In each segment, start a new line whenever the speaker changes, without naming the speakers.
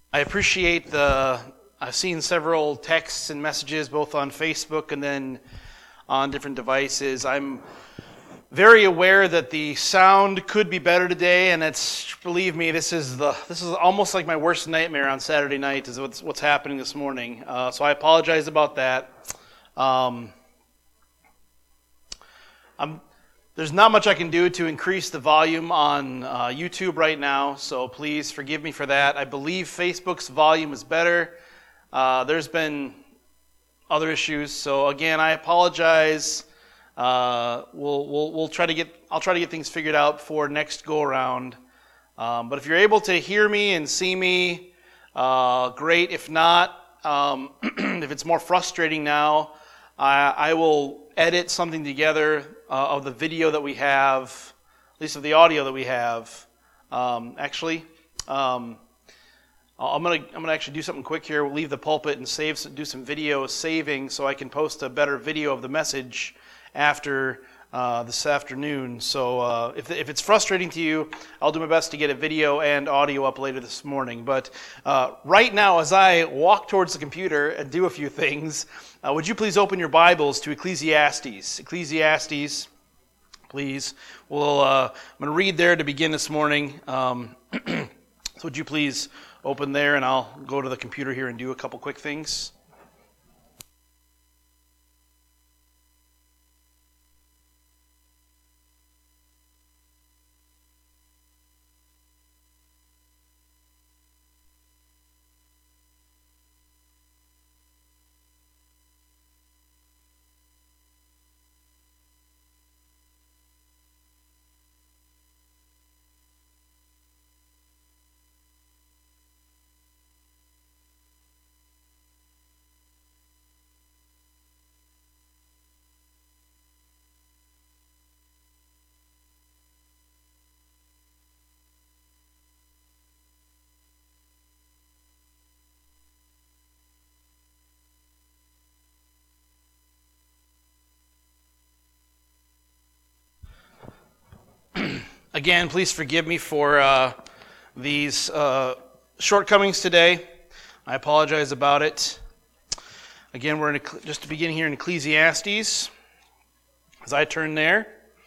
I appreciate I've seen several texts and messages both on Facebook and then on different devices. I'm very aware that the sound could be better today, and believe me, this is almost like my worst nightmare on Saturday night is what's happening this morning. So I apologize about that. There's not much I can do to increase the volume on YouTube right now, so please forgive me for that. I believe Facebook's volume is better. There's been other issues, so again, I apologize. I'll try to get things figured out for next go around. But if you're able to hear me and see me, great. If not, if it's more frustrating now, I will edit something together of the video that we have, at least of the audio that we have. I'm gonna actually do something quick here. We'll leave the pulpit and do some video saving so I can post a better video of the message after this afternoon. So if it's frustrating to you, I'll do my best to get a video and audio up later this morning. But right now, as I walk towards the computer and do a few things, would you please open your Bibles to Ecclesiastes? Ecclesiastes, please. I'm going to read there to begin this morning. So would you please open there, and I'll go to the computer here and do a couple quick things. Again, please forgive me for these shortcomings today. I apologize about it. Again, we're just to begin here in Ecclesiastes. As I turn there,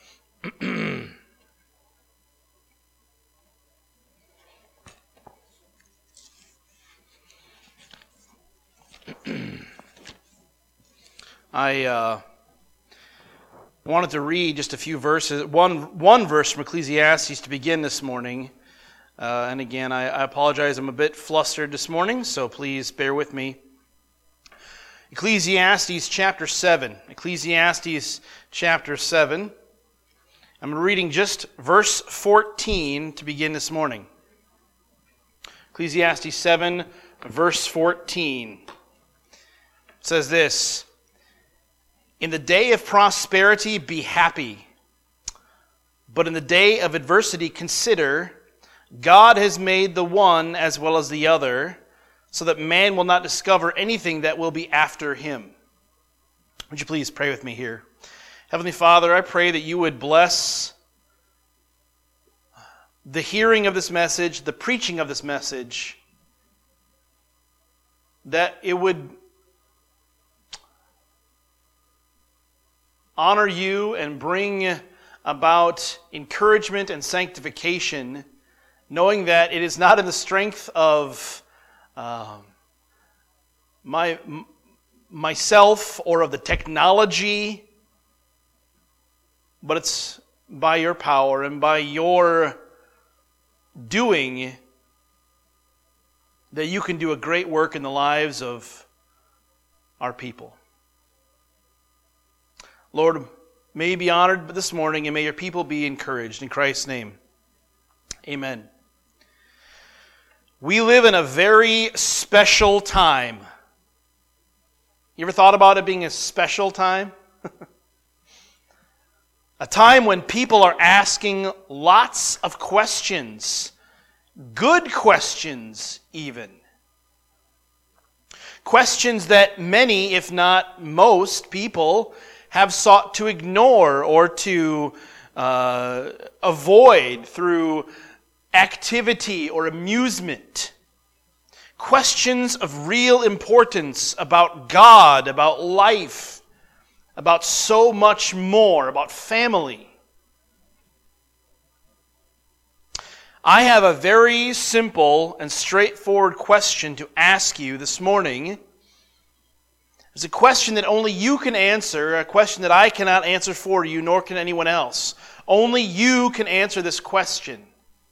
I wanted to read just a few verses, one verse from Ecclesiastes to begin this morning. And again, I apologize, I'm a bit flustered this morning, so please bear with me. Ecclesiastes chapter 7. Ecclesiastes chapter 7. I'm reading just verse 14 to begin this morning. Ecclesiastes 7, verse 14. It says this: "In the day of prosperity be happy, but in the day of adversity consider, God has made the one as well as the other, so that man will not discover anything that will be after him." Would you please pray with me here? Heavenly Father, I pray that you would bless the hearing of this message, the preaching of this message, that it would honor you and bring about encouragement and sanctification, knowing that it is not in the strength of myself or of the technology, but it's by your power and by your doing that you can do a great work in the lives of our people. Lord, may you be honored this morning, and may your people be encouraged. In Christ's name, amen. We live in a very special time. You ever thought about it being a special time? A time when people are asking lots of questions, good questions even. Questions that many, if not most people, have sought to ignore or to avoid through activity or amusement. questions of real importance about God, about life, about so much more, about family. I have a very simple and straightforward question to ask you this morning. It's a question that only you can answer, a question that I cannot answer for you, nor can anyone else. Only you can answer this question.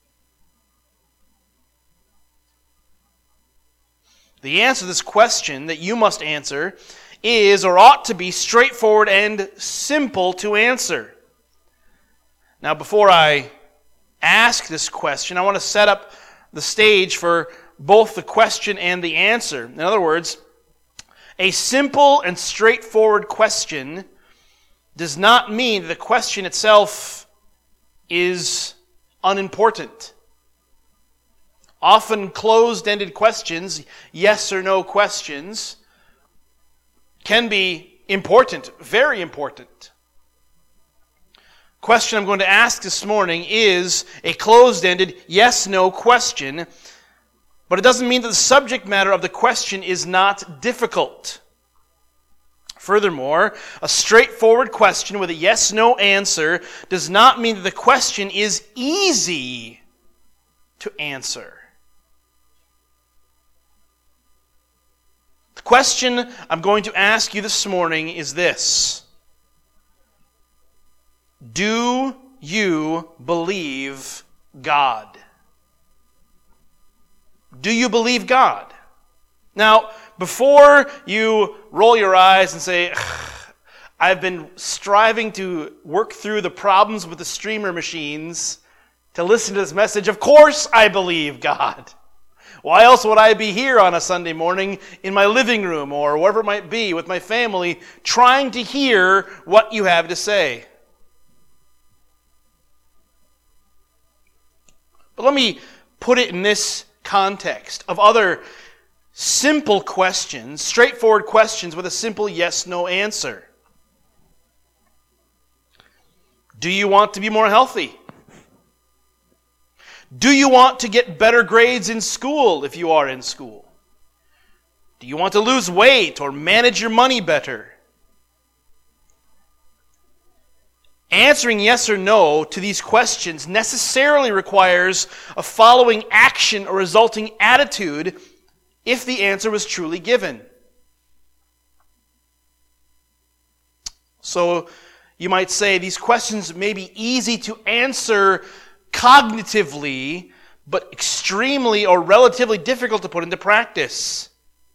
The answer to this question that you must answer is, or ought to be, straightforward and simple to answer. Now, before I ask this question, I want to set up the stage for both the question and the answer. In other words, a simple and straightforward question does not mean that the question itself is unimportant. Often closed-ended questions, yes or no questions, can be important, very important. Question I'm going to ask this morning is a closed-ended yes-no question, but it doesn't mean that the subject matter of the question is not difficult. Furthermore, a straightforward question with a yes-no answer does not mean that the question is easy to answer. The question I'm going to ask you this morning is this: do you believe God? Do you believe God? Now, before you roll your eyes and say, I've been striving to work through the problems with the streamer machines to listen to this message, of course I believe God. Why else would I be here on a Sunday morning in my living room or wherever it might be with my family trying to hear what you have to say? But let me put it in this context of other simple questions, straightforward questions with a simple yes-no answer. Do you want to be more healthy? Do you want to get better grades in school if you are in school? Do you want to lose weight or manage your money better? Answering yes or no to these questions necessarily requires a following action or resulting attitude if the answer was truly given. So you might say these questions may be easy to answer cognitively, but extremely or relatively difficult to put into practice.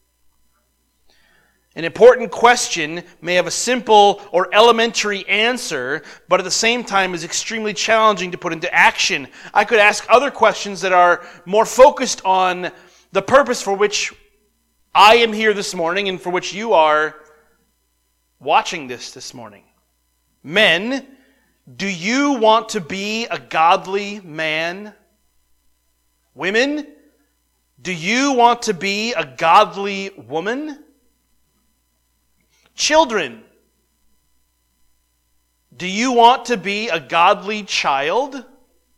An important question may have a simple or elementary answer, but at the same time is extremely challenging to put into action. I could ask other questions that are more focused on the purpose for which I am here this morning and for which you are watching this morning. Men, do you want to be a godly man? Women, do you want to be a godly woman? Children, do you want to be a godly child?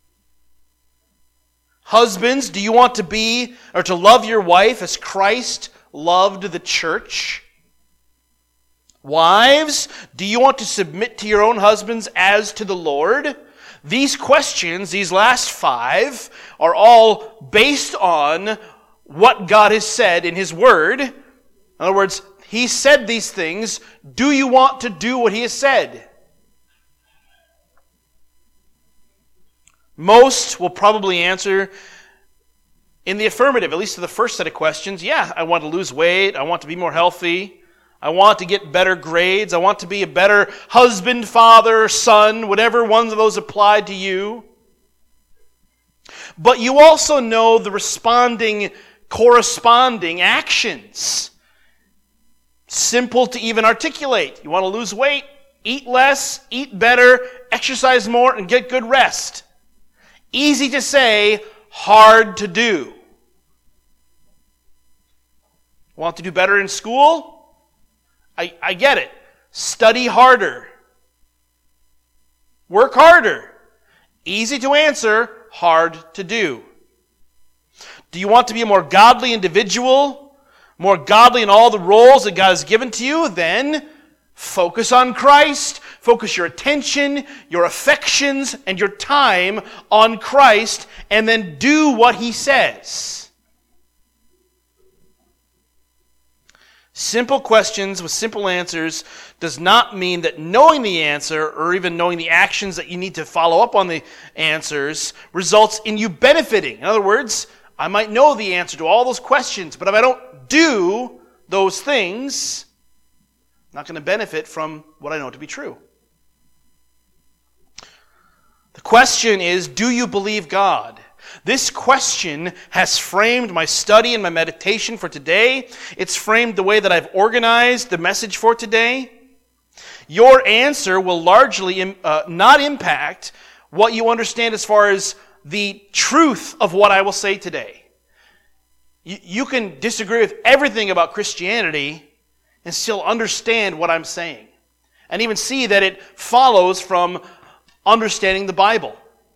Husbands, do you want to be or to love your wife as Christ loved the church? Wives, do you want to submit to your own husbands as to the Lord? These questions, these last 5, are all based on what God has said in His Word. In other words, He said these things. Do you want to do what He has said? Most will probably answer in the affirmative, at least to the first set of questions. Yeah, I want to lose weight. I want to be more healthy. I want to get better grades. I want to be a better husband, father, son, whatever ones of those apply to you. But you also know the corresponding actions. Simple to even articulate. You want to lose weight? Eat less, eat better, exercise more, and get good rest. Easy to say, hard to do. Want to do better in school? I get it. Study harder. Work harder. Easy to answer, hard to do. Do you want to be a more godly individual, more godly in all the roles that God has given to you? Then focus on Christ. Focus your attention, your affections, and your time on Christ, and then do what He says. Simple questions with simple answers does not mean that knowing the answer or even knowing the actions that you need to follow up on the answers results in you benefiting. In other words, I might know the answer to all those questions, but if I don't do those things, I'm not going to benefit from what I know to be true. The question is, do you believe God? This question has framed my study and my meditation for today. It's framed the way that I've organized the message for today. Your answer will largely not impact what you understand as far as the truth of what I will say today. You can disagree with everything about Christianity and still understand what I'm saying, and even see that it follows from understanding the Bible.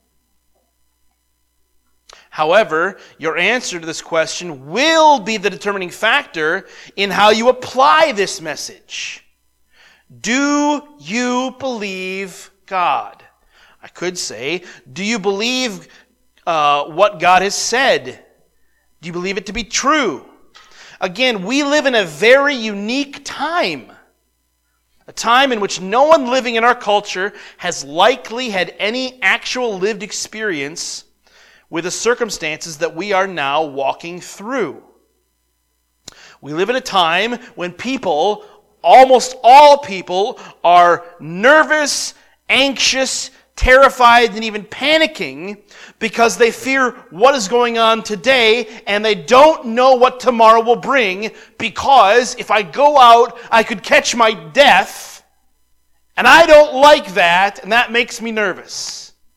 However, your answer to this question will be the determining factor in how you apply this message. Do you believe God? I could say, do you believe what God has said? Do you believe it to be true? Again, we live in a very unique time. A time in which no one living in our culture has likely had any actual lived experience with the circumstances that we are now walking through. We live in a time when people, almost all people, are nervous, anxious, terrified, and even panicking because they fear what is going on today and they don't know what tomorrow will bring, because if I go out, I could catch my death, and I don't like that, and that makes me nervous.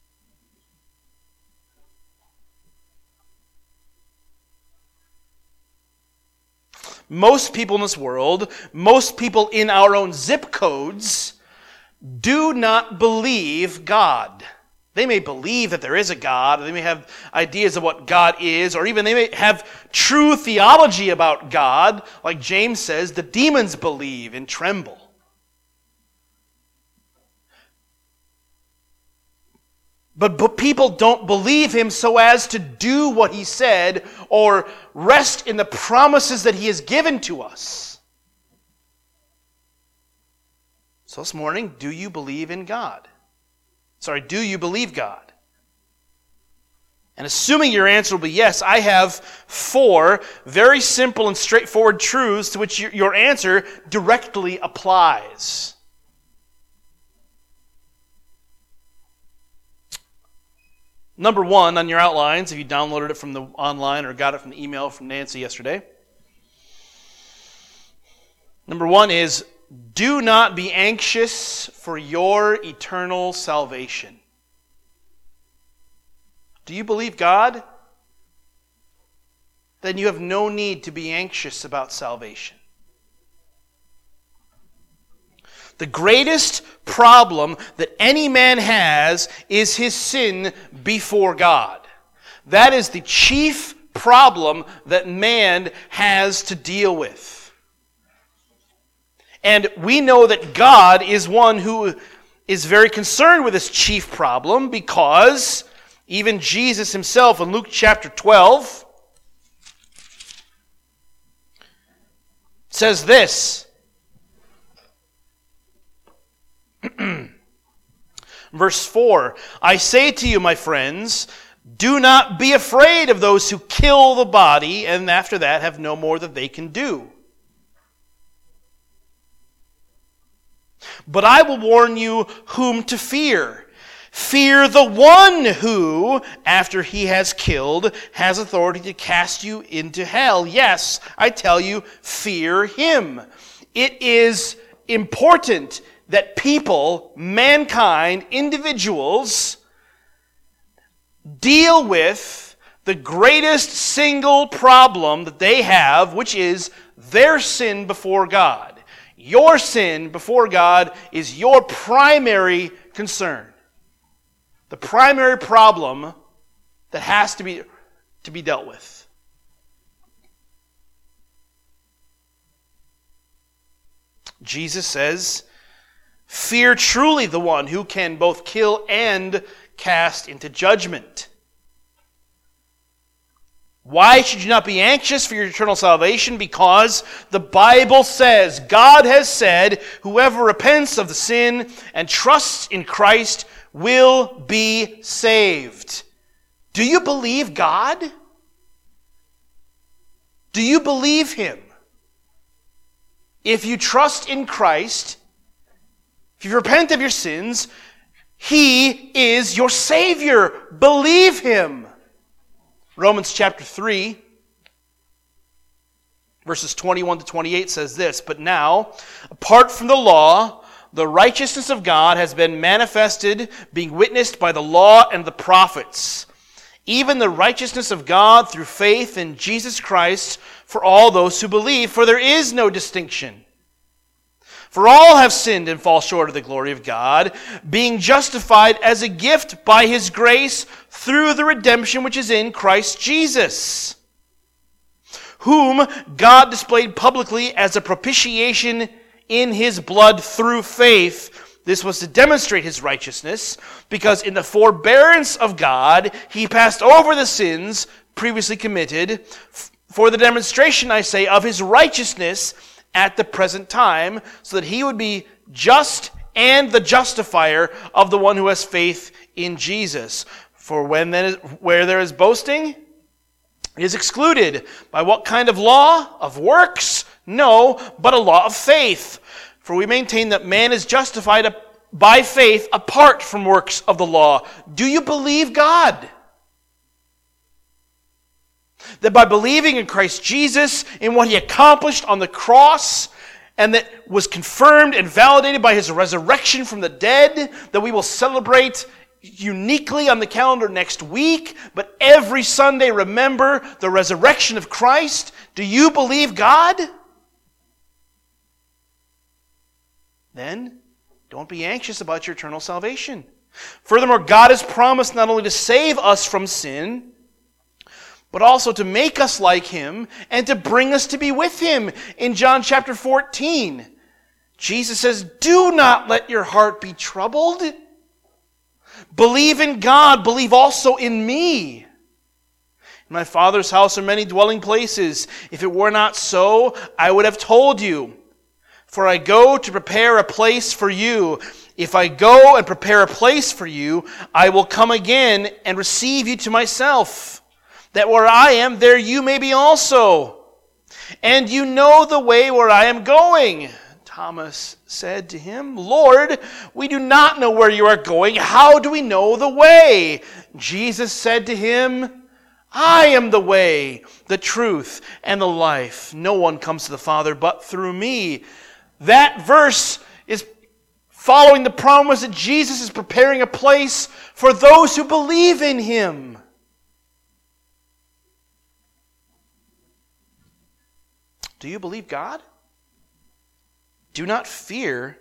Most people in this world, most people in our own zip codes, do not believe God. They may believe that there is a God, or they may have ideas of what God is, or even they may have true theology about God. Like James says, the demons believe and tremble. But people don't believe Him so as to do what He said or rest in the promises that He has given to us. So this morning, do you believe in God? Do you believe God? And assuming your answer will be yes, I have 4 very simple and straightforward truths to which your answer directly applies. Number 1 on your outlines, if you downloaded it from the online or got it from the email from Nancy yesterday. Number 1 is, do not be anxious for your eternal salvation. Do you believe God? Then you have no need to be anxious about salvation. The greatest problem that any man has is his sin before God. That is the chief problem that man has to deal with. And we know that God is one who is very concerned with this chief problem, because even Jesus Himself in Luke chapter 12 says this. Verse 4, I say to you, my friends, do not be afraid of those who kill the body, and after that have no more that they can do. But I will warn you whom to fear. Fear the one who, after he has killed, has authority to cast you into hell. Yes, I tell you, fear him. It is important that people, mankind, individuals, deal with the greatest single problem that they have, which is their sin before God. Your sin before God is your primary concern. The primary problem that has to be dealt with. Jesus says, "Fear truly the one who can both kill and cast into judgment." Why should you not be anxious for your eternal salvation? Because the Bible says, God has said, whoever repents of the sin and trusts in Christ will be saved. Do you believe God? Do you believe Him? If you trust in Christ, if you repent of your sins, He is your Savior. Believe Him. Romans chapter 3, verses 21 to 28 says this, "But now, apart from the law, the righteousness of God has been manifested, being witnessed by the law and the prophets, even the righteousness of God through faith in Jesus Christ for all those who believe, for there is no distinction. For all have sinned and fall short of the glory of God, being justified as a gift by His grace through the redemption which is in Christ Jesus, whom God displayed publicly as a propitiation in His blood through faith. This was to demonstrate His righteousness, because in the forbearance of God He passed over the sins previously committed, for the demonstration, I say, of His righteousness at the present time, so that He would be just and the justifier of the one who has faith in Jesus. For where there is boasting, it is excluded. By what kind of law? Of works? No, but a law of faith. For we maintain that man is justified by faith apart from works of the law. Do you believe God? That by believing in Christ Jesus, in what He accomplished on the cross, and that was confirmed and validated by His resurrection from the dead, that we will celebrate uniquely on the calendar next week, but every Sunday remember the resurrection of Christ. Do you believe God? Then don't be anxious about your eternal salvation. Furthermore, God has promised not only to save us from sin, but also to make us like Him and to bring us to be with Him. In John chapter 14, Jesus says, "Do not let your heart be troubled. Believe in God, believe also in me. In my Father's house are many dwelling places. If it were not so, I would have told you. For I go to prepare a place for you. If I go and prepare a place for you, I will come again and receive you to myself, that where I am, there you may be also. And you know the way where I am going." Thomas said to Him, "Lord, we do not know where you are going. How do we know the way?" Jesus said to him, "I am the way, the truth, and the life. No one comes to the Father but through me." That verse is following the promise that Jesus is preparing a place for those who believe in Him. Do you believe God? Do not fear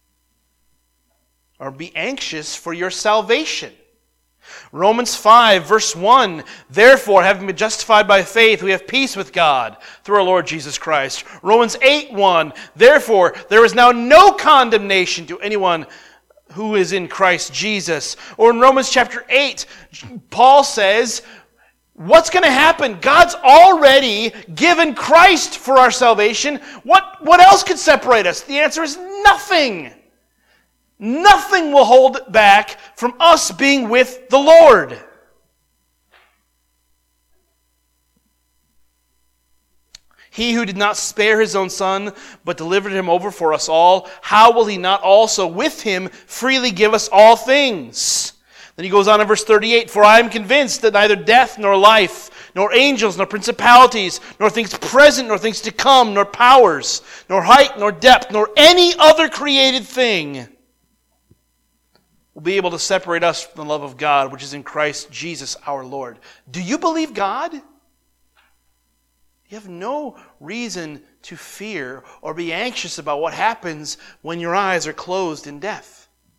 or be anxious for your salvation. Romans 5, verse 1, "Therefore, having been justified by faith, we have peace with God through our Lord Jesus Christ." Romans 8, 1, "Therefore, there is now no condemnation to anyone who is in Christ Jesus." Or in Romans chapter 8, Paul says, what's going to happen? God's already given Christ for our salvation. What else could separate us? The answer is nothing. Nothing will hold back from us being with the Lord. He who did not spare His own Son, but delivered Him over for us all, how will He not also with Him freely give us all things? Then he goes on in verse 38, "For I am convinced that neither death nor life, nor angels, nor principalities, nor things present, nor things to come, nor powers, nor height, nor depth, nor any other created thing will be able to separate us from the love of God, which is in Christ Jesus our Lord." Do you believe God? You have no reason to fear or be anxious about what happens when your eyes are closed in death.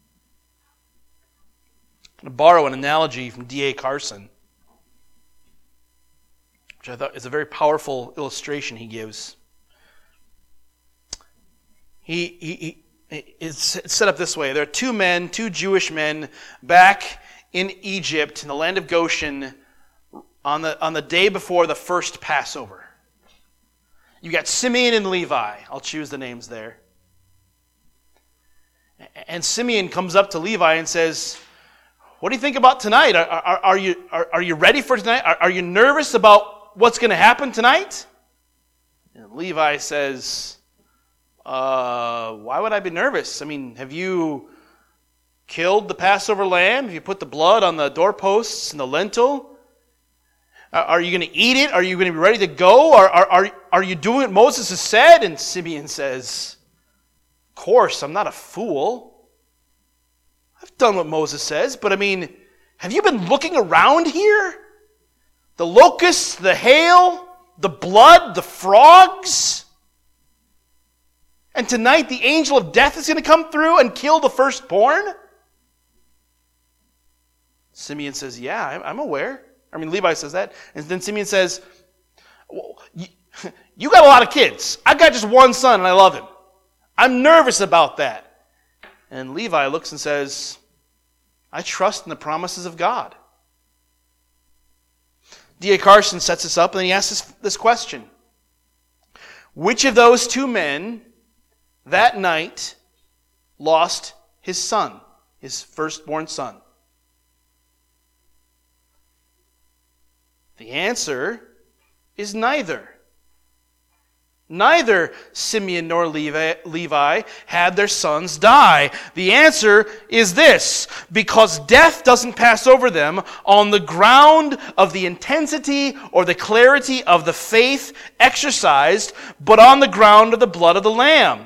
I'm going to borrow an analogy from D.A. Carson, which I thought is a very powerful illustration he gives. It's set up this way. There are two Jewish men back in Egypt, in the land of Goshen, on the day before the first Passover. You got Simeon and Levi. I'll choose the names there. And Simeon comes up to Levi and says, "What do you think about tonight? Are you ready for tonight? Are you nervous about what's going to happen tonight?" And Levi says, "Why would I be nervous? I mean, have you killed the Passover lamb? Have you put the blood on the doorposts and the lintel? Are you going to eat it? Are you going to be ready to go? Are you doing what Moses has said?" And Simeon says, "Of course, I'm not a fool. I've done what Moses says, but I mean, have you been looking around here? The locusts, the hail, the blood, the frogs? And tonight the angel of death is going to come through and kill the firstborn?" Simeon says, "Yeah, I'm aware." Levi says that. And then Simeon says, "Well, you got a lot of kids. I've got just one son and I love him. I'm nervous about that." And Levi looks and says, "I trust in the promises of God." D.A. Carson sets this up and then he asks this question. Which of those two men that night lost his son, his firstborn son? The answer is neither. Neither Simeon nor Levi had their sons die. The answer is this: because death doesn't pass over them on the ground of the intensity or the clarity of the faith exercised, but on the ground of the blood of the Lamb.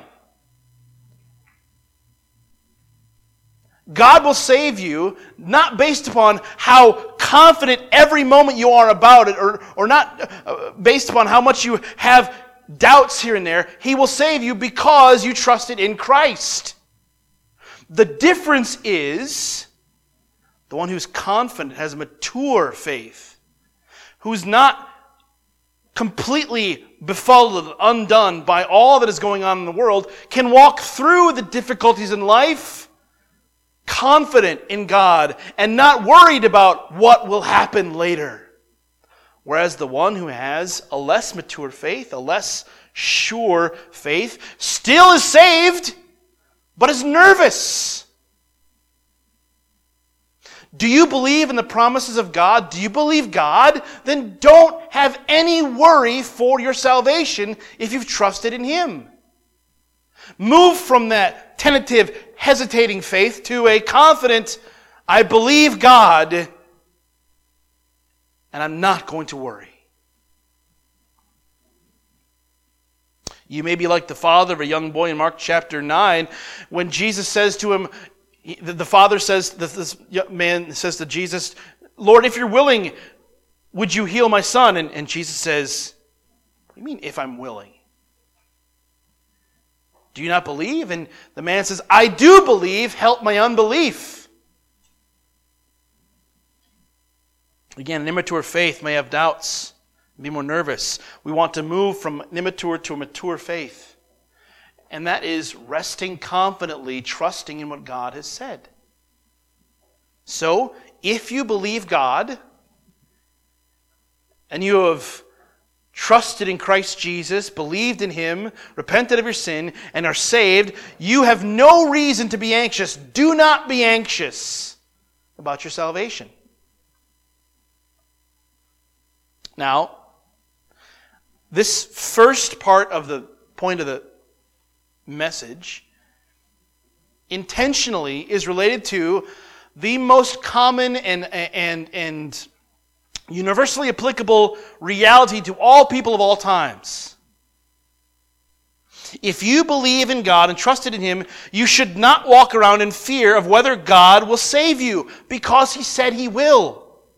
God will save you not based upon how confident every moment you are about it, or not based upon how much you have doubts here and there. He will save you because you trusted in Christ. The difference is the one who's confident, has a mature faith, who's not completely befuddled, undone by all that is going on in the world, can walk through the difficulties in life confident in God and not worried about what will happen later. Whereas the one who has a less mature faith, a less sure faith, still is saved, but is nervous. Do you believe in the promises of God? Do you believe God? Then don't have any worry for your salvation if you've trusted in Him. Move from that tentative, hesitating faith to a confident, I believe God, and I'm not going to worry. You may be like the father of a young boy in Mark chapter 9, when Jesus says to him, the father says, this young man says to Jesus, "Lord, if you're willing, would you heal my son?" And Jesus says, "What do you mean, if I'm willing? Do you not believe?" And the man says, "I do believe, help my unbelief." Again, an immature faith may have doubts, be more nervous. We want to move from an immature to a mature faith. And that is resting confidently, trusting in what God has said. So, if you believe God, and you have trusted in Christ Jesus, believed in Him, repented of your sin, and are saved, you have no reason to be anxious. Do not be anxious about your salvation. Now, this first part of the point of the message intentionally is related to the most common and universally applicable reality to all people of all times. If you believe in God and trusted in Him, you should not walk around in fear of whether God will save you, because He said He will.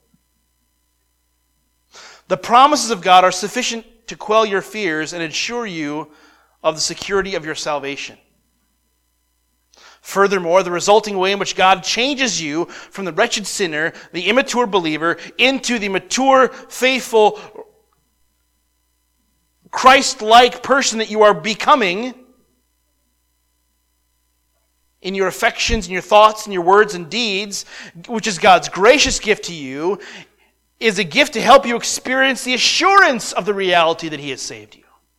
The promises of God are sufficient to quell your fears and ensure you of the security of your salvation. Furthermore, the resulting way in which God changes you from the wretched sinner, the immature believer, into the mature, faithful, Christ-like person that you are becoming in your affections, in your thoughts, in your words and deeds, which is God's gracious gift to you, is a gift to help you experience the assurance of the reality that He has saved you.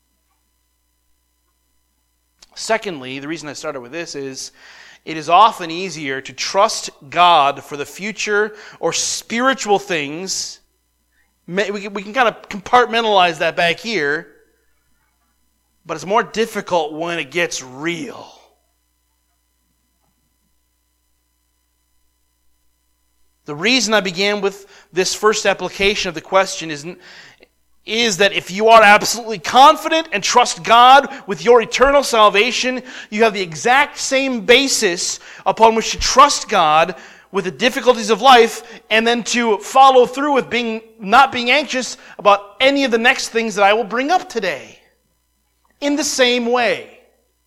Secondly, the reason I started with this is it is often easier to trust God for the future or spiritual things. We can kind of compartmentalize that back here, but it's more difficult when it gets real. The reason I began with this first application of the question is that if you are absolutely confident and trust God with your eternal salvation, you have the exact same basis upon which to trust God with the difficulties of life, and then to follow through with not being anxious about any of the next things that I will bring up today. In the same way.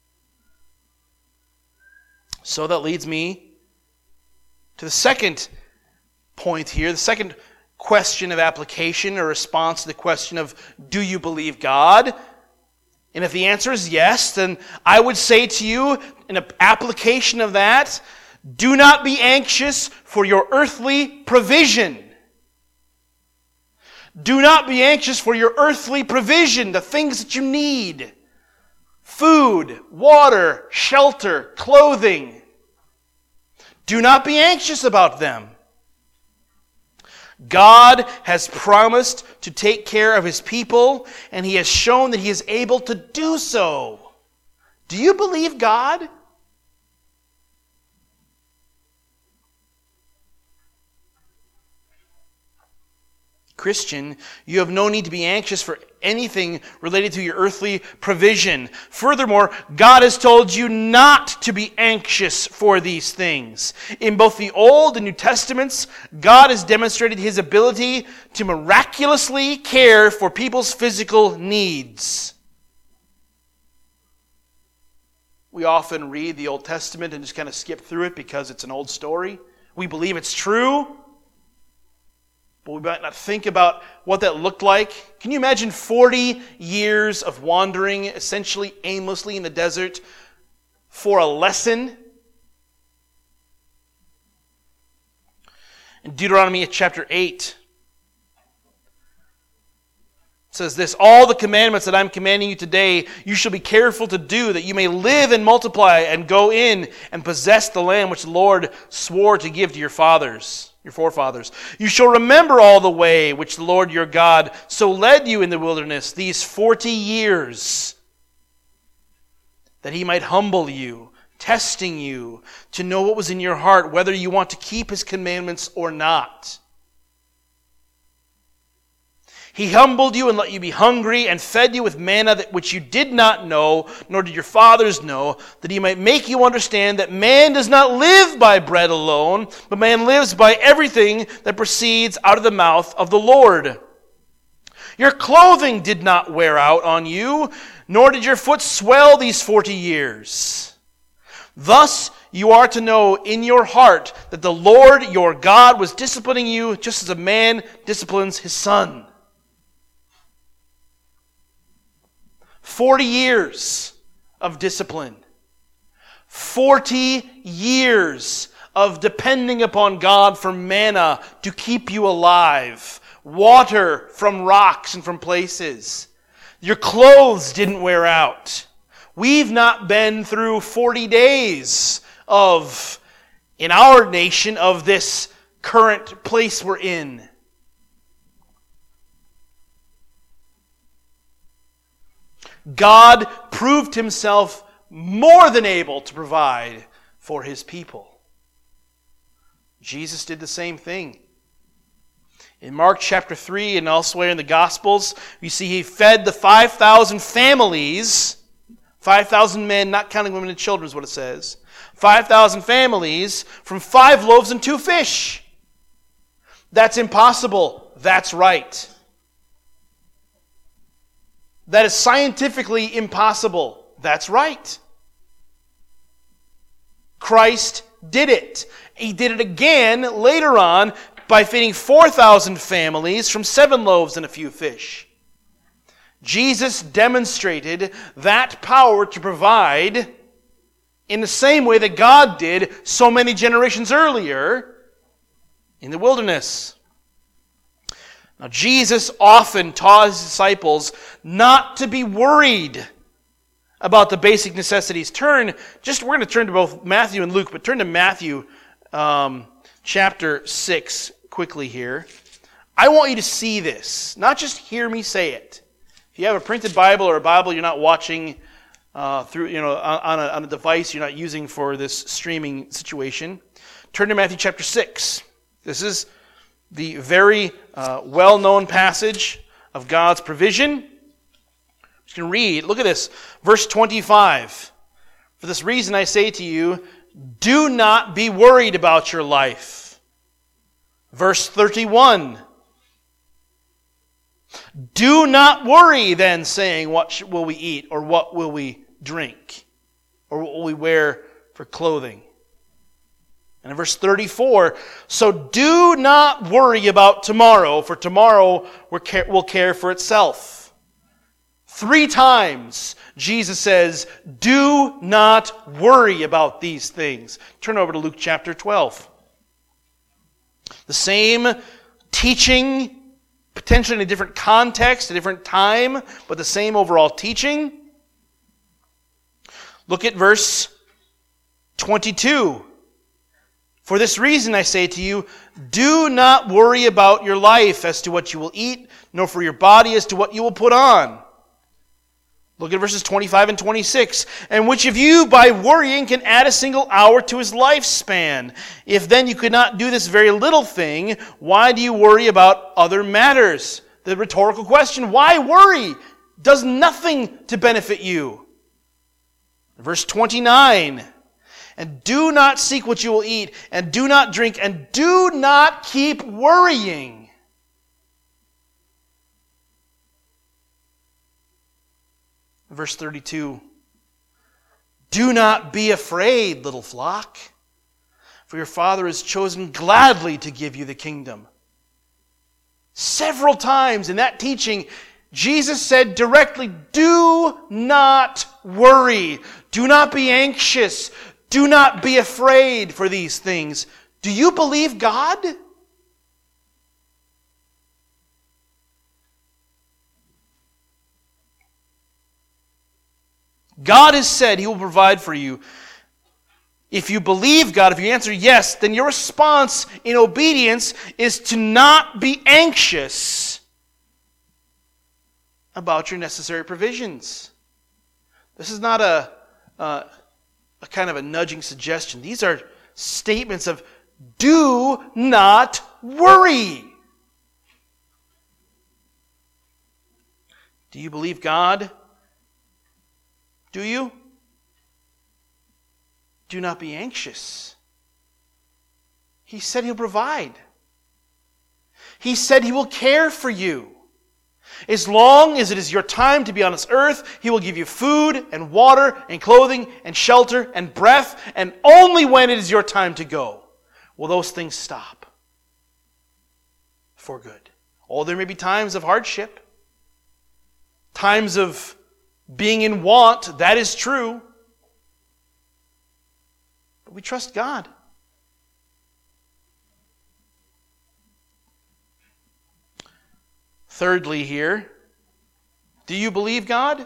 So that leads me to the second point here, the second question of application or response to the question of, do you believe God? And if the answer is yes, then I would say to you, in an application of that, do not be anxious for your earthly provision. Do not be anxious for your earthly provision, the things that you need. Food, water, shelter, clothing. Do not be anxious about them. God has promised to take care of His people, and He has shown that He is able to do so. Do you believe God? Christian, you have no need to be anxious for anything related to your earthly provision. Furthermore, God has told you not to be anxious for these things. In both the Old and New Testaments, God has demonstrated His ability to miraculously care for people's physical needs. We often read the Old Testament and just kind of skip through it because it's an old story. We believe it's true, but we might not think about what that looked like. Can you imagine 40 years of wandering essentially aimlessly in the desert for a lesson? In Deuteronomy chapter 8, it says this, all the commandments that I'm commanding you today, you shall be careful to do, that you may live and multiply and go in and possess the land which the Lord swore to give to your fathers, your forefathers. You shall remember all the way which the Lord your God so led you in the wilderness these 40 years, that He might humble you, testing you to know what was in your heart, whether you want to keep His commandments or not. He humbled you and let you be hungry and fed you with manna which you did not know, nor did your fathers know, that He might make you understand that man does not live by bread alone, but man lives by everything that proceeds out of the mouth of the Lord. Your clothing did not wear out on you, nor did your foot swell these 40 years. Thus you are to know in your heart that the Lord your God was disciplining you just as a man disciplines his son. 40 years of discipline. 40 years of depending upon God for manna to keep you alive. Water from rocks and from places. Your clothes didn't wear out. We've not been through 40 days in our nation, of this current place we're in. God proved Himself more than able to provide for His people. Jesus did the same thing. In Mark chapter 3 and elsewhere in the Gospels, you see He fed the 5,000 families, 5,000 men, not counting women and children is what it says, 5,000 families from 5 loaves and 2 fish. That's impossible. That's right. That is scientifically impossible. That's right. Christ did it. He did it again later on by feeding 4,000 families from 7 loaves and a few fish. Jesus demonstrated that power to provide in the same way that God did so many generations earlier in the wilderness. Now, Jesus often taught his disciples not to be worried about the basic necessities. We're going to turn to both Matthew and Luke, but turn to Matthew chapter 6 quickly here. I want you to see this, not just hear me say it. If you have a printed Bible or a Bible you're not watching through, on a device you're not using for this streaming situation, turn to Matthew chapter 6. This is the very well-known passage of God's provision. I'm just going to read. Look at this. Verse 25. For this reason I say to you, do not be worried about your life. Verse 31. Do not worry then, saying, what will we eat, or what will we drink, or what will we wear for clothing? And in verse 34, so do not worry about tomorrow, for tomorrow will care for itself. 3 times Jesus says, do not worry about these things. Turn over to Luke chapter 12. The same teaching, potentially in a different context, a different time, but the same overall teaching. Look at verse 22. For this reason I say to you, do not worry about your life as to what you will eat, nor for your body as to what you will put on. Look at verses 25 and 26. And which of you by worrying can add a single hour to his lifespan? If then you could not do this very little thing, why do you worry about other matters? The rhetorical question, why worry? Does nothing to benefit you. Verse 29. And do not seek what you will eat, and do not drink, and do not keep worrying. Verse 32. Do not be afraid, little flock, for your Father has chosen gladly to give you the kingdom. Several times in that teaching, Jesus said directly, do not worry. Do not be anxious. Do not be afraid for these things. Do you believe God? God has said He will provide for you. If you believe God, if you answer yes, then your response in obedience is to not be anxious about your necessary provisions. This is not a kind of a nudging suggestion. These are statements of do not worry. Do you believe God? Do you? Do not be anxious. He said He'll provide. He said He will care for you. As long as it is your time to be on this earth, He will give you food and water and clothing and shelter and breath, and only when it is your time to go will those things stop for good. Oh, there may be times of hardship, times of being in want, that is true. But we trust God. Thirdly here, do you believe God?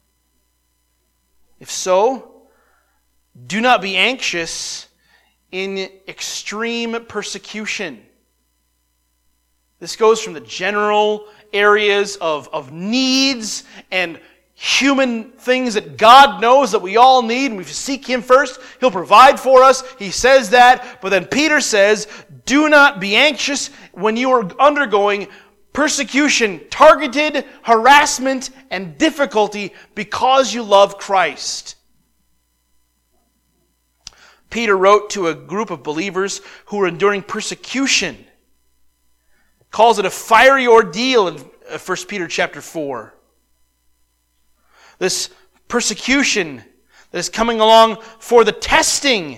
If so, do not be anxious in extreme persecution. This goes from the general areas of needs and human things that God knows that we all need, and if we seek Him first, He'll provide for us. He says that, but then Peter says, do not be anxious when you are undergoing persecution, targeted harassment, and difficulty because you love Christ. Peter wrote to a group of believers who were enduring persecution. Calls it a fiery ordeal in 1 Peter chapter 4. This persecution that is coming along for the testing,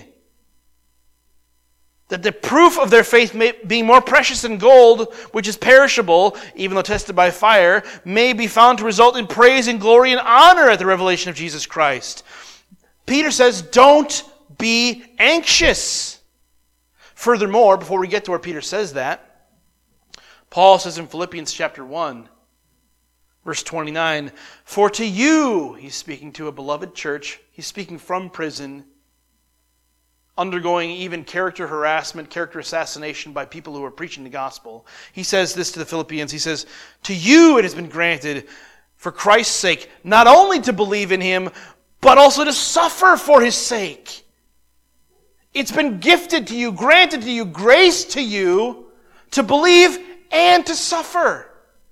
that the proof of their faith being more precious than gold, which is perishable, even though tested by fire, may be found to result in praise and glory and honor at the revelation of Jesus Christ. Peter says, don't be anxious. Furthermore, before we get to where Peter says that, Paul says in Philippians chapter 1, verse 29, for to you, he's speaking to a beloved church, he's speaking from prison, undergoing even character harassment, character assassination by people who are preaching the gospel. He says this to the Philippians, he says, to you it has been granted for Christ's sake, not only to believe in him, but also to suffer for his sake. It's been gifted to you, granted to you, graced to you to believe and to suffer.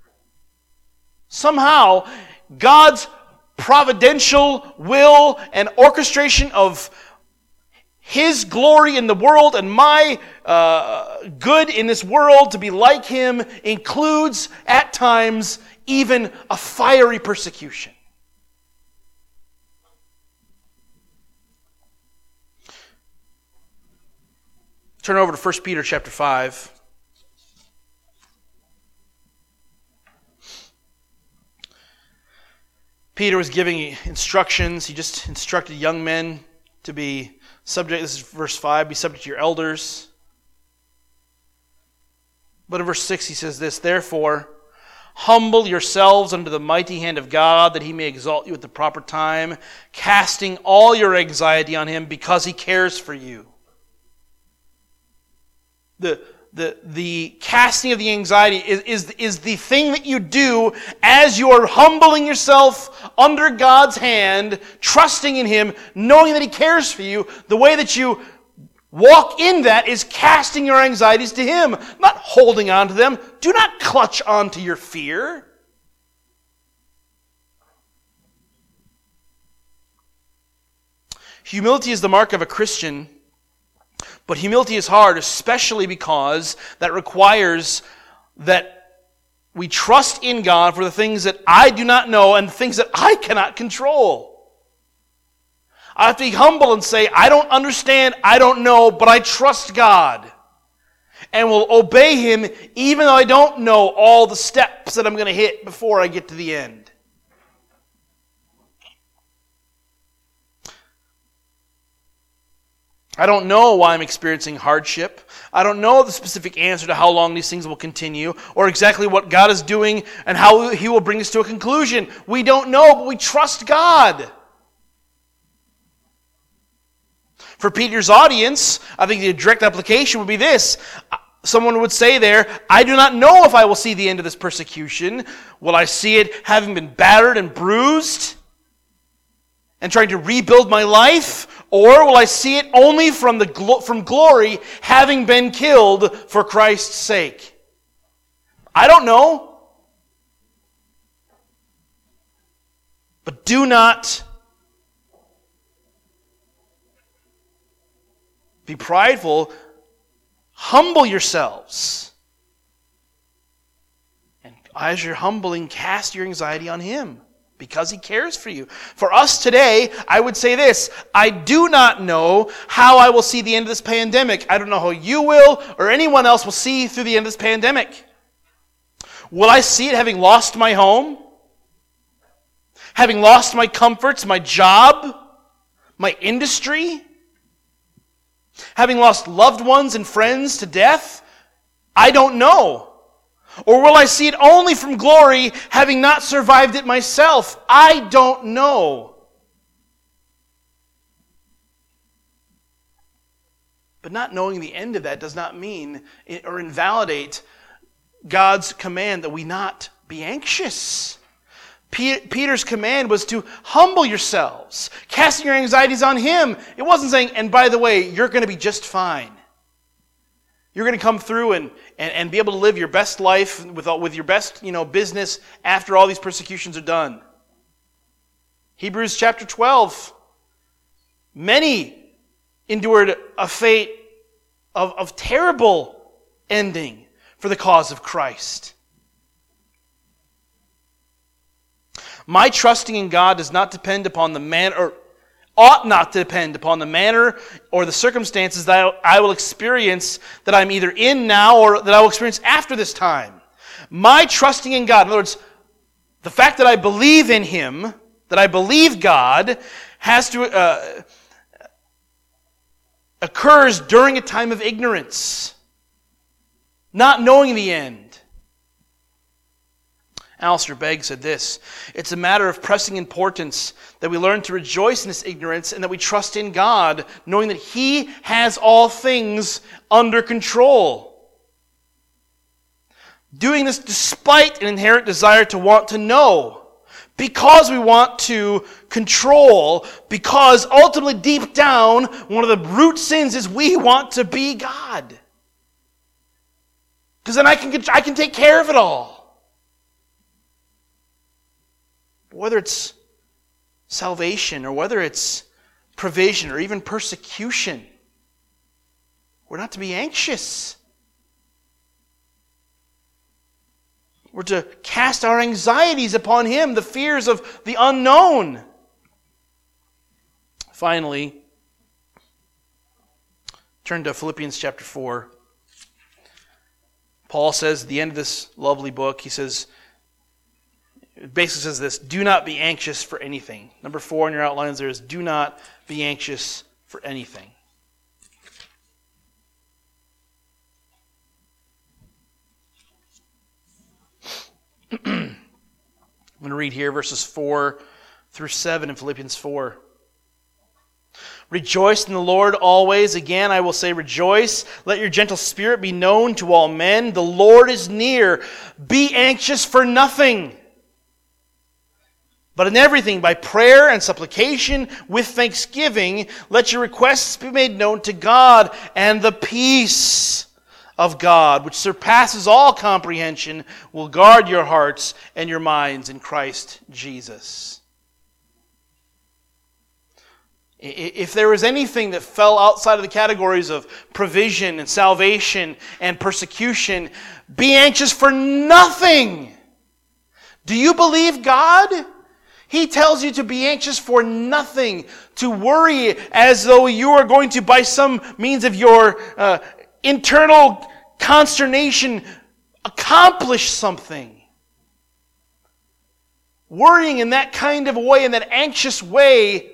Somehow, God's providential will and orchestration of His glory in the world and my good in this world to be like Him includes, at times, even a fiery persecution. Turn over to 1 Peter chapter 5. Peter was giving instructions. He just instructed young men to be subject, this is verse 5, be subject to your elders. But in verse 6 he says this, therefore, humble yourselves under the mighty hand of God, that He may exalt you at the proper time, casting all your anxiety on Him because He cares for you. The casting of the anxiety is the thing that you do as you're humbling yourself under God's hand, trusting in Him, knowing that He cares for you. The way that you walk in that is casting your anxieties to Him, not holding on to them. Do not clutch on to your fear. Humility is the mark of a Christian. But humility is hard, especially because that requires that we trust in God for the things that I do not know and the things that I cannot control. I have to be humble and say, I don't understand, I don't know, but I trust God. And will obey Him even though I don't know all the steps that I'm going to hit before I get to the end. I don't know why I'm experiencing hardship. I don't know the specific answer to how long these things will continue or exactly what God is doing and how He will bring us to a conclusion. We don't know, but we trust God. For Peter's audience, I think the direct application would be this. Someone would say there, I do not know if I will see the end of this persecution. Will I see it having been battered and bruised and trying to rebuild my life? Or will I see it only from glory, having been killed for Christ's sake? I don't know. But do not be prideful. Humble yourselves. And as you're humbling, cast your anxiety on Him, because He cares for you. For us today, I would say this, I do not know how I will see the end of this pandemic. I don't know how you will or anyone else will see through the end of this pandemic. Will I see it having lost my home? Having lost my comforts, my job, my industry? Having lost loved ones and friends to death? I don't know. Or will I see it only from glory, having not survived it myself? I don't know. But not knowing the end of that does not mean or invalidate God's command that we not be anxious. Peter's command was to humble yourselves, casting your anxieties on Him. It wasn't saying, and by the way, you're going to be just fine. You're going to come through and be able to live your best life with your best business after all these persecutions are done. Hebrews chapter 12. Many endured a fate of terrible ending for the cause of Christ. My trusting in God does not depend upon the manner, or ought not to depend upon the manner or the circumstances that I will experience that I'm either in now or that I will experience after this time. My trusting in God, in other words, the fact that I believe in Him, that I believe God, occurs during a time of ignorance, not knowing the end. Alistair Begg said this: "It's a matter of pressing importance that we learn to rejoice in this ignorance and that we trust in God, knowing that He has all things under control. Doing this despite an inherent desire to want to know, because we want to control, because ultimately deep down, one of the root sins is we want to be God. Because then I can take care of it all." Whether it's salvation or whether it's provision or even persecution, we're not to be anxious. We're to cast our anxieties upon Him, the fears of the unknown. Finally, turn to Philippians chapter 4. Paul says at the end of this lovely book, he says, it basically says this: do not be anxious for anything. Number 4 in your outlines there is, do not be anxious for anything. I'm going to read here verses 4 through 7 in Philippians 4. "Rejoice in the Lord always. Again, I will say rejoice. Let your gentle spirit be known to all men. The Lord is near. Be anxious for nothing, but in everything, by prayer and supplication, with thanksgiving, let your requests be made known to God, and the peace of God, which surpasses all comprehension, will guard your hearts and your minds in Christ Jesus." If there was anything that fell outside of the categories of provision and salvation and persecution, be anxious for nothing. Do you believe God? He tells you to be anxious for nothing, to worry as though you are going to, by some means of your internal consternation, accomplish something. Worrying in that kind of a way, in that anxious way,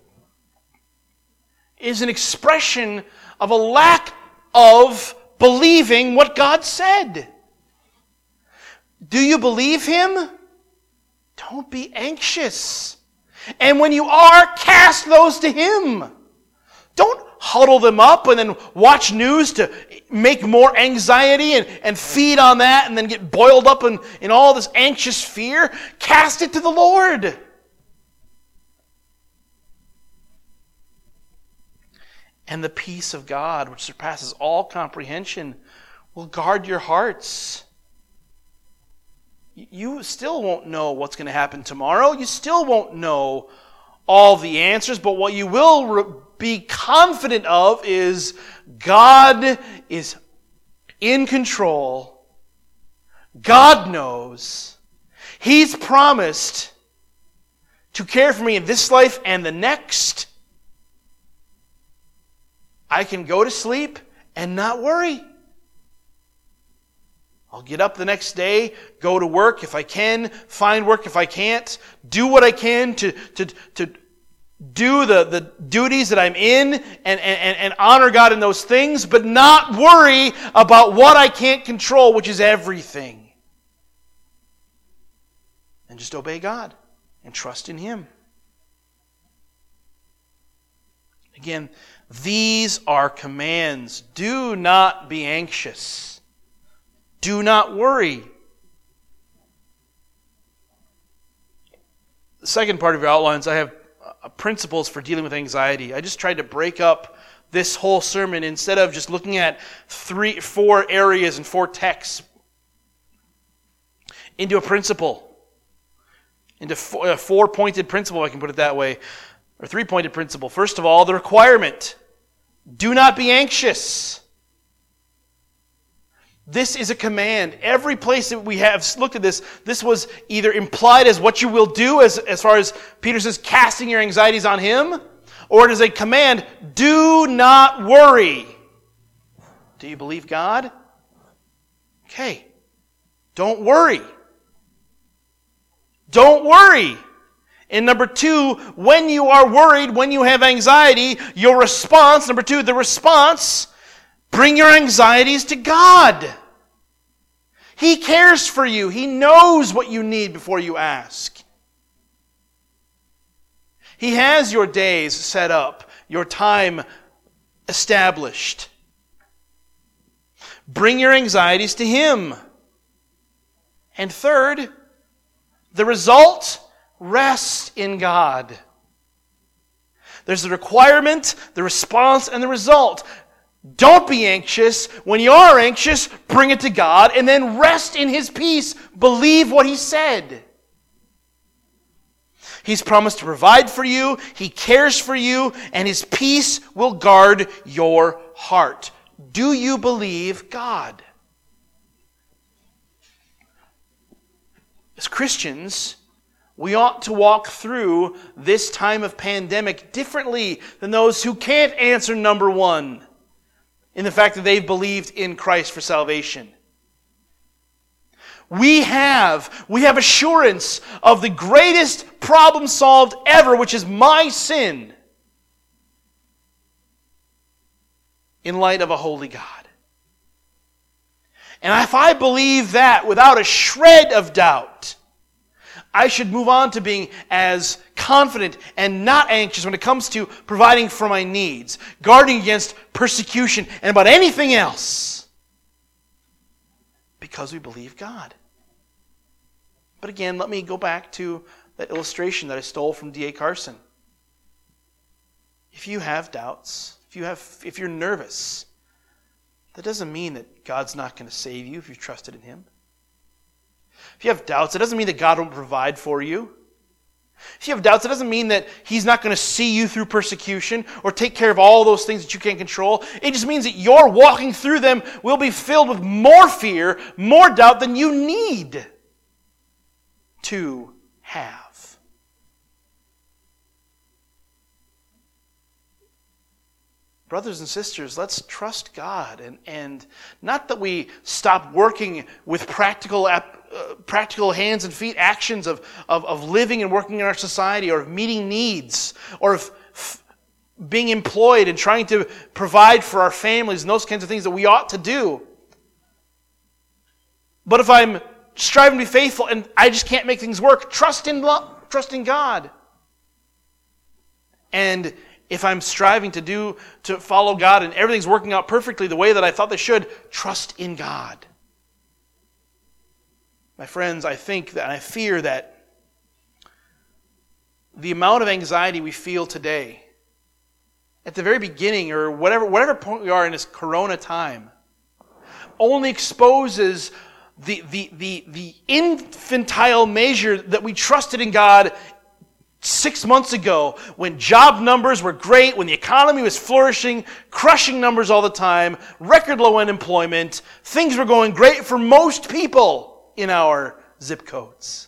is an expression of a lack of believing what God said. Do you believe Him? Don't be anxious. And when you are, cast those to Him. Don't huddle them up and then watch news to make more anxiety and feed on that and then get boiled up in all this anxious fear. Cast it to the Lord. And the peace of God, which surpasses all comprehension, will guard your hearts. You still won't know what's going to happen tomorrow. You still won't know all the answers. But what you will be confident of is God is in control. God knows. He's promised to care for me in this life and the next. I can go to sleep and not worry. I'll get up the next day, go to work if I can, find work if I can't, do what I can to do the duties that I'm in and honor God in those things, but not worry about what I can't control, which is everything. And just obey God and trust in Him. Again, these are commands. Do not be anxious. Do not worry. The second part of your outlines, I have principles for dealing with anxiety. I just tried to break up this whole sermon instead of just looking at 4 areas and 4 texts into a principle, into a 4-pointed principle, if I can put it that way, or 3-pointed principle. First of all, the requirement: do not be anxious. This is a command. Every place that we have looked at this was either implied as what you will do, as far as Peter says, casting your anxieties on Him, or it is a command: do not worry. Do you believe God? Okay. Don't worry. Don't worry. And number two, when you are worried, when you have anxiety, your response, number two, the response, bring your anxieties to God. He cares for you. He knows what you need before you ask. He has your days set up, your time established. Bring your anxieties to Him. And third, the result, rest in God. There's the requirement, the response, and the result. Don't be anxious. When you are anxious, bring it to God, and then rest in His peace. Believe what He said. He's promised to provide for you, He cares for you, and His peace will guard your heart. Do you believe God? As Christians, we ought to walk through this time of pandemic differently than those who can't answer number one in the fact that they've believed in Christ for salvation. We have assurance of the greatest problem solved ever, which is my sin, in light of a holy God. And if I believe that without a shred of doubt, I should move on to being as confident and not anxious when it comes to providing for my needs, guarding against persecution, and about anything else. Because we believe God. But again, let me go back to that illustration that I stole from D.A. Carson. If you have doubts, if you're nervous, that doesn't mean that God's not going to save you if you've trusted in Him. If you have doubts, it doesn't mean that God won't provide for you. If you have doubts, it doesn't mean that He's not going to see you through persecution or take care of all those things that you can't control. It just means that your walking through them will be filled with more fear, more doubt than you need to have. Brothers and sisters, let's trust God, and not that we stop working with practical hands and feet actions of living and working in our society, or of meeting needs, or of being employed and trying to provide for our families and those kinds of things that we ought to do. But if I'm striving to be faithful and I just can't make things work, trust in God. And if I'm striving to follow God and everything's working out perfectly the way that I thought they should, trust in God. My friends, I think that, and I fear that the amount of anxiety we feel today, at the very beginning or whatever point we are in this corona time, only exposes the infantile measure that we trusted in God 6 months ago, when job numbers were great, when the economy was flourishing, crushing numbers all the time, record low unemployment, things were going great for most people in our zip codes.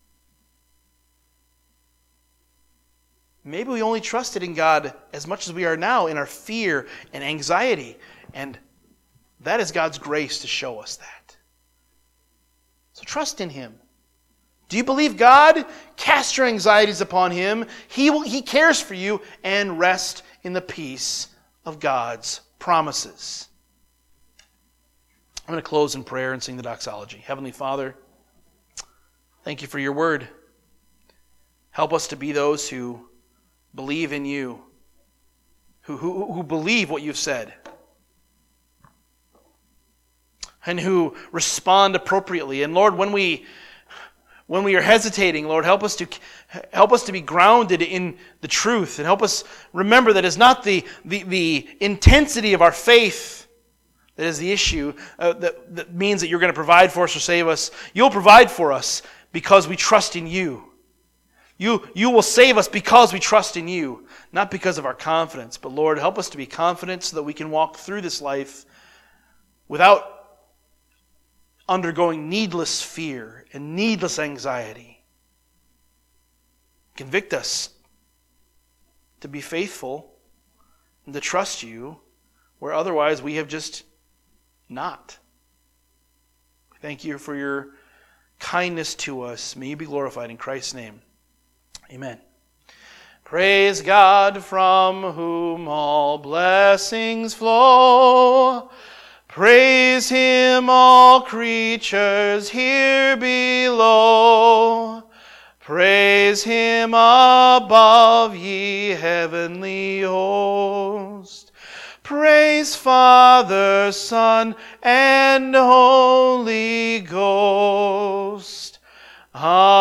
Maybe we only trusted in God as much as we are now in our fear and anxiety, and that is God's grace to show us that. So trust in Him. Do you believe God? Cast your anxieties upon Him. He cares for you, and rest in the peace of God's promises. I'm going to close in prayer and sing the doxology. Heavenly Father, thank You for Your word. Help us to be those who believe in You, who believe what You've said, and who respond appropriately. And Lord, when we are hesitating, Lord, help us to be grounded in the truth, and help us remember that it's not the intensity of our faith that is the issue that means that You're going to provide for us or save us. You'll provide for us because we trust in You. You will save us because we trust in You, not because of our confidence. But Lord, help us to be confident so that we can walk through this life without undergoing needless fear and needless anxiety. Convict us to be faithful and to trust You where otherwise we have just not. Thank You for Your kindness to us. May You be glorified in Christ's name. Amen. Praise God, from whom all blessings flow. Praise Him, all creatures here below. Praise Him above, ye heavenly host. Praise Father, Son, and Holy Ghost. Amen.